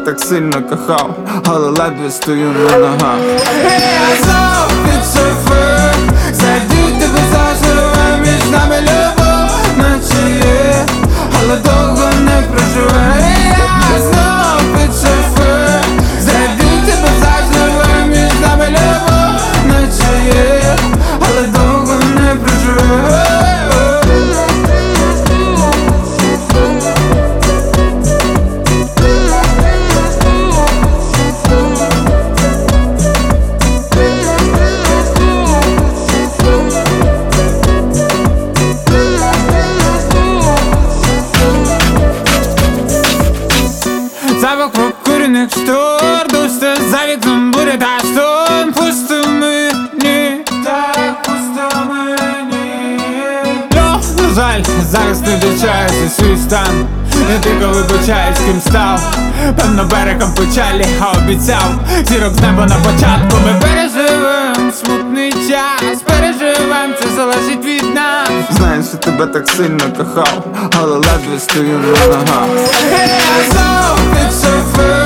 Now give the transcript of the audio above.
так сильно кохав, але ледве стою на ногах. Я знов під шофер, зайду тебе заживе, між нами любов, наче є, але довго не проживе. Я знов під шофер, зайду тебе заживе, між нами любов, наче є, але довго не проживе. Запах прокурених штор, душся за вікном буря та шторм. Пусто мені, так пусто мені. На жаль, зараз не вдячаюся свій стан. Не ти коли вибачаюсь, ким став. Певно берегом печалі, а обіцяв зірок з неба на початку. Ми переживем смутний час, переживем, це залежить від нас. Знаєш, я тебе так сильно кохав, але ледве стою на ногах. Я знов під шофер.